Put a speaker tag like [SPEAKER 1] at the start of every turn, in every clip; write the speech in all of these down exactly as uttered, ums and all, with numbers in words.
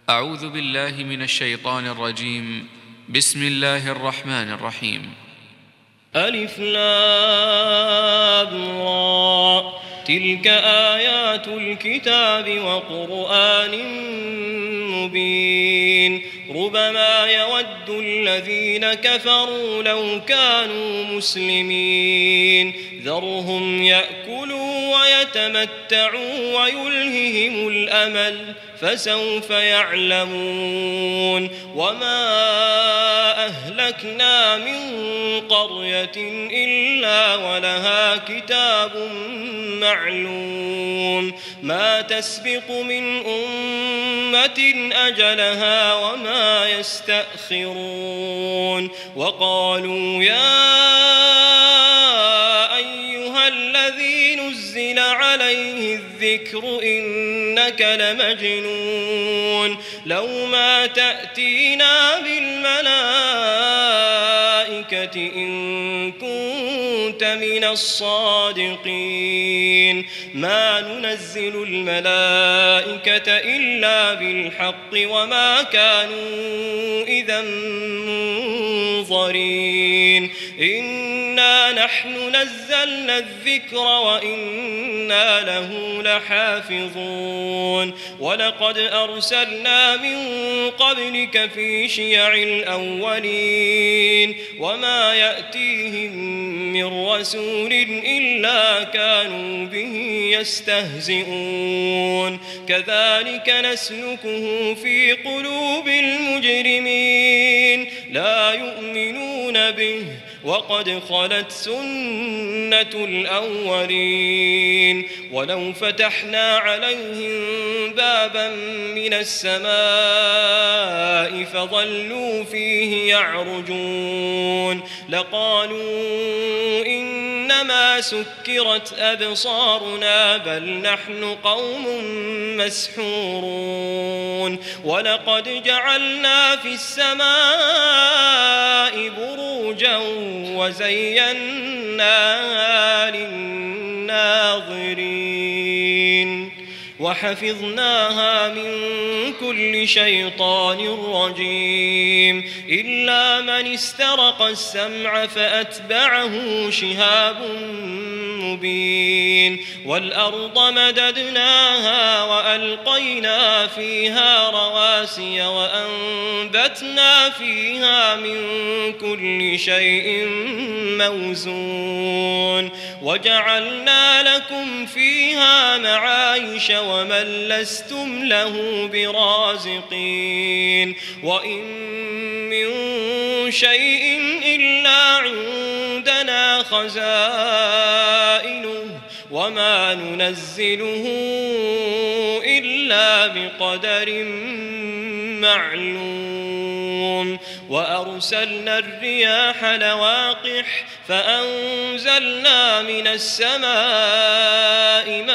[SPEAKER 1] أعوذ بالله من الشيطان الرجيم. بسم الله الرحمن الرحيم.
[SPEAKER 2] ألف لام را، تلك آيات الكتاب وقرآن مبين. ربما يود الذين كفروا لو كانوا مسلمين، ذرهم يأكلوا ويتمتعوا ويلههم الأمل، فسوف يعلمون. وما أهلكنا من قرية إلا ولها كتاب معلوم، ما تسبق من أمة أجلها وما يستأخرون. وقالوا يا أيها الذي نزل عليه الذكر إنك لمجنون، لو ما تأتينا بالملائكة إن كنت من الصادقين. ما ننزل الملائكة إلا بالحق وما كانوا إذا منظرين. إنا نحن نزلنا الذكر وإنا له لحافظون. ولقد أرسلنا من قبلك في شيع الأولين، وما يأتيهم من رسول إلا كانوا به يستهزئون. كذلك نسلكه في قلوب المجرمين، لا يؤمنون به وقد خلت سنة الأولين. ولو فتحنا عليهم بابا من السماء فظلوا فيه يعرجون لقالوا إنما سكرت أبصارنا بل نحن قوم مسحورون. ولقد جعلنا في السماء بروجا وزيناها للناظرين وحفظناها من كل شيطان رجيم إلا من استرق السمع فأتبعه شهاب مبين. والأرض مددناها وألقينا فيها رواسي وأنبتنا فيها من كل شيء موزون وجعلنا لكم فيها معايش ومن لستم له برازقين. وإن من شيء إلا عندنا خزائنه وما ننزله إلا بقدر معلوم. وأرسلنا الرياح لواقح فأنزلنا من السماء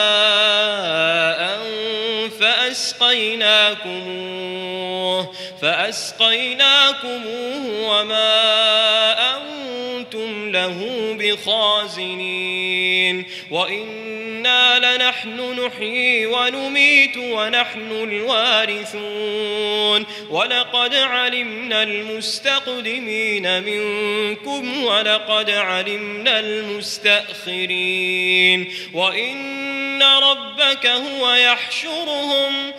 [SPEAKER 2] ماء فأسقيناكموه فأسقيناكموه وما أنتم له بخازنين. وإنا لنحن نحيي ونميت ونحن الوارثون. ولقد علمنا المستقدمين منكم ولقد علمنا المستأخرين. وإن ربك هو يحشرهم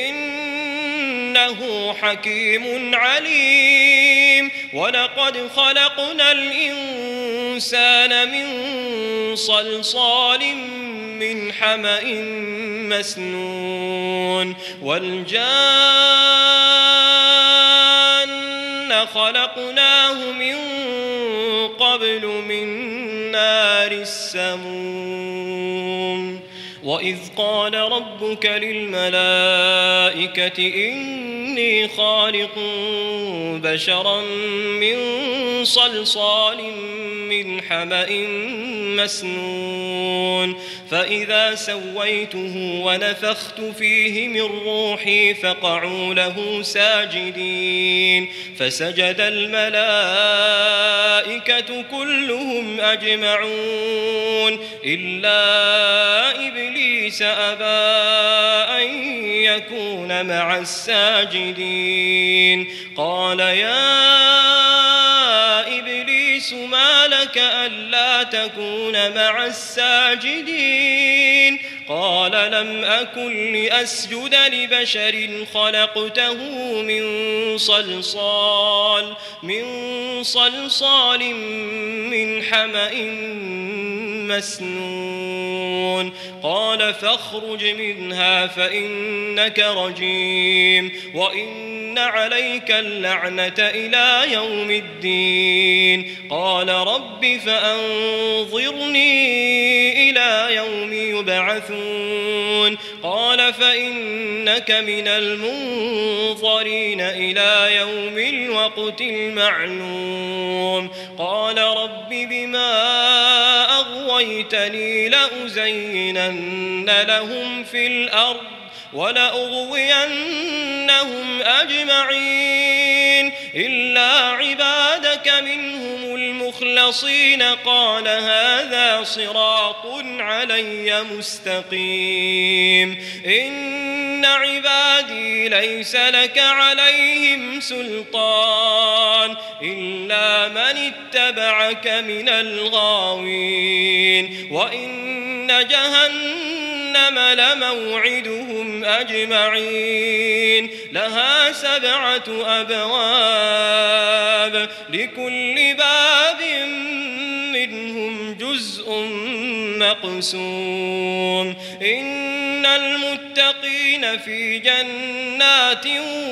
[SPEAKER 2] إنه حكيم عليم. ولقد خلقنا الإنسان من صلصال من حمأ مسنون والجان خلقناه من قبل من نار السموم. وإذ قال ربك للملائكة إن إني خالق بشرا من صلصال من حمأ مسنون فإذا سويته ونفخت فيه من روحي فقعوا له ساجدين فسجد الملائكة كلهم أجمعون إلا إبليس أبى أن يكون مع الساجدين قال يا إبليس ما لك ألا تكون مع الساجدين قال لم أكن لأسجد لبشر خلقته من صلصال من صلصال من حمأ مسنون قال فاخرج منها فإنك رجيم وإن عليك اللعنة إلى يوم الدين قال رب فأنظرني إلى يوم يبعثون قال فإنك من المنظرين إلى يوم الوقت المعلوم قال رب بما أغويتني لأزينن لهم في الأرض ولأغوينهم أجمعين إلا عبادك منهم المخلصين قال هذا صراط علي مستقيم إن عبادي ليس لك عليهم سلطان إلا من اتبعك من الغاوين وإن جهنم لموعدهم أجمعين لها سبعة أبواب لكل باب منهم جزء مقسوم إن المتقين في جنات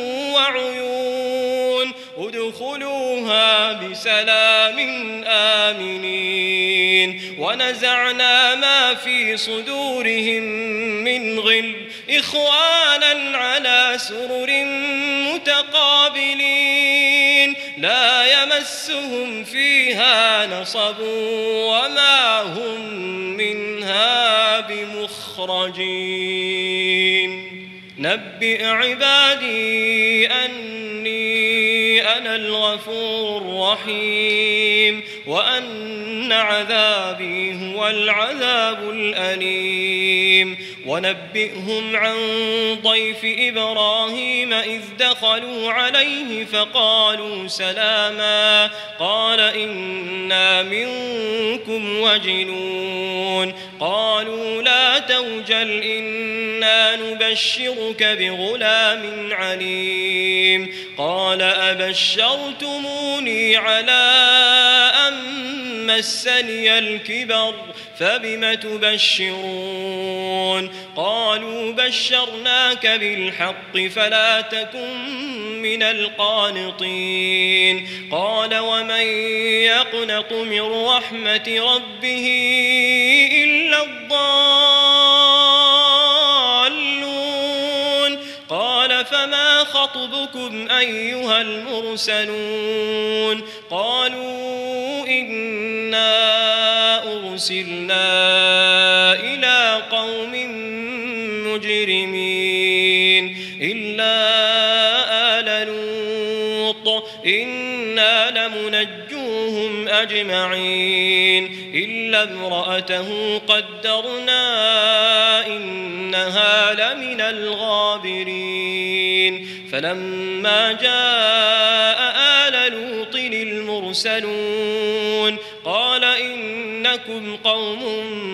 [SPEAKER 2] وعيون ادخلوها بسلام آمنين ونزعنا ما في صدورهم من غل إخوانا على سرر متقابلين لا يمسهم فيها نصب وما هم منها بمخرجين نبئ عبادي أني أنا الغفور الرحيم وأن عذابي هو العذاب الأليم ونبئهم عن ضيف إبراهيم إذ دخلوا عليه فقالوا سلاما قال إنا منكم وجلون قالوا لا توجل إنا نبشرك بغلام عليم قال أبشرتموني على أن مسني الكبر فبم تبشرون قالوا بشرناك بالحق فلا تكن من القانطين قال ومن يقنط من رحمة ربه إلا الضالون قال فما خطبكم أيها المرسلون قالوا إنا أرسلنا إلى قوم مجرمين إلا آل لوط إنا لمنجوهم أجمعين إلا امرأته قدرنا إنها لمن الغابرين فلما جاء آل لوط المرسلون قال إنكم قوم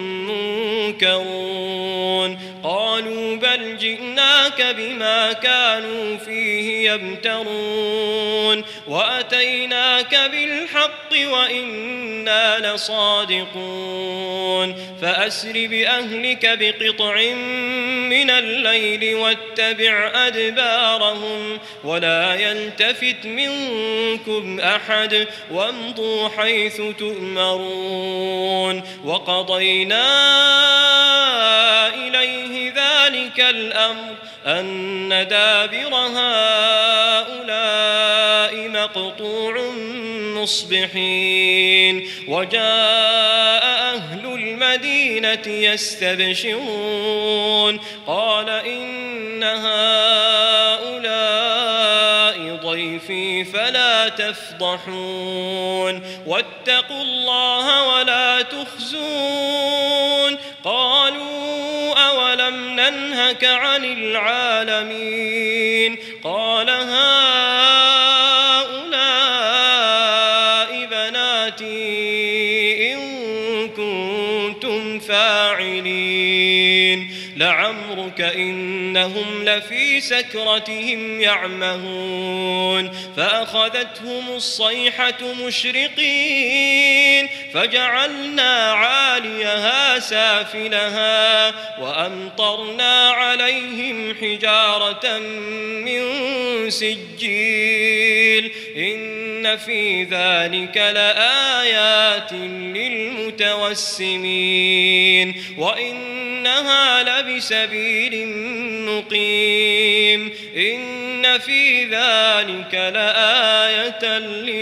[SPEAKER 2] منكرون قالوا بل جئناك بما كانوا فيه يمترون وأتيناك بالحق وإنا لصادقون فأسر بأهلك بقطع من الليل واتبع أدبارهم ولا يلتفت منكم أحد وامضوا حيث تؤمرون وقضينا إليه ذلك ذلك الأمر أن دابر هؤلاء مقطوع مصبحين وجاء أهل المدينة يستبشرون قال إن هؤلاء ضيفي فلا تفضحون واتقوا الله ولا تخزون قالوا أولم ننهك عن العالمين قال هؤلاء بناتي إن كنتم فاعلين لعمرك إنهم لفي سكرتهم يعمهون فأخذتهم الصيحة مشرقين فجعلنا عاليها سافلها وأمطرنا عليهم حجارة من سجيل إن في ذلك لآيات للمتوسمين وإنها لبسبيل مقيم إن في ذلك لآية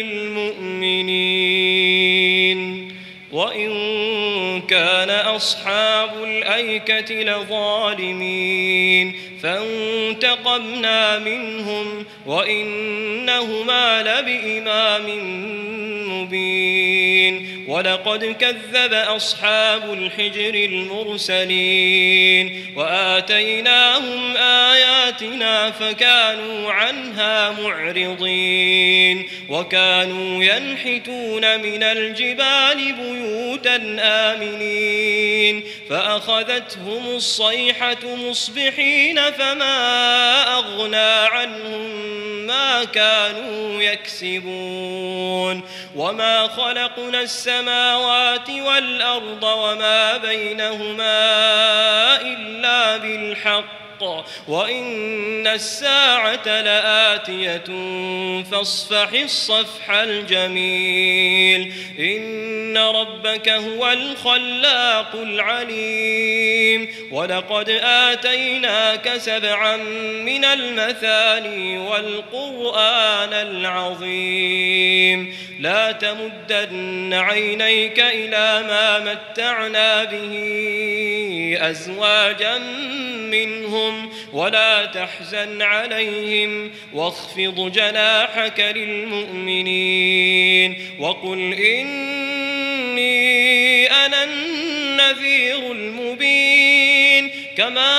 [SPEAKER 2] للمؤمنين وإن كان أصحاب الأيكة لظالمين فانتقمنا منهم وإنهما لبإمام مبين ولقد كذب أصحاب الحجر المرسلين وآتيناهم آياتنا فكانوا عنها معرضين وكانوا ينحتون من الجبال بيوتا آمنين فأخذتهم الصيحة مصبحين فما أغنى عنهم ما كانوا يكسبون وما خلقنا السماوات والأرض وما بينهما إلا بالحق وإن الساعة لآتية فاصفح الصفح الجميل إن ربك هو الخلاق العليم ولقد آتيناك سبعا من المثاني والقرآن العظيم لا تمدن عينيك إلى ما متعنا به أزواجا منهم ولا تحزن عليهم واخفض جناحك للمؤمنين وقل إني أنا النذير المبين كما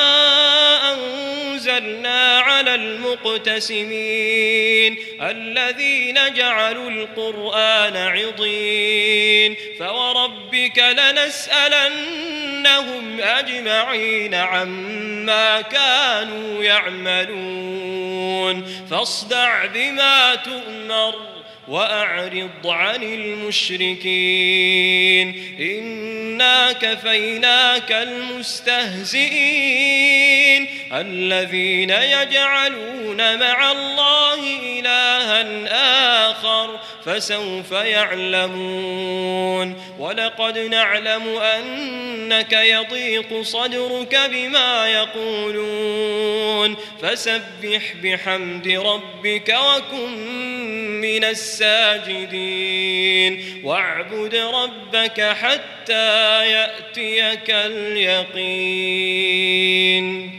[SPEAKER 2] أنزلنا على المقتسمين الذين جعلوا القرآن عضين فوربك لنسألنهم أجمعين عما كانوا يعملون فاصدع بما تؤمر وأعرض عن المشركين إنا كفيناك المستهزئين الذين يجعلون مع الله إلها آخر فسوف يعلمون ولقد نعلم أنك يضيق صدرك بما يقولون فسبح بحمد ربك وكن من الساجدين واعبد ربك حتى يأتيك اليقين.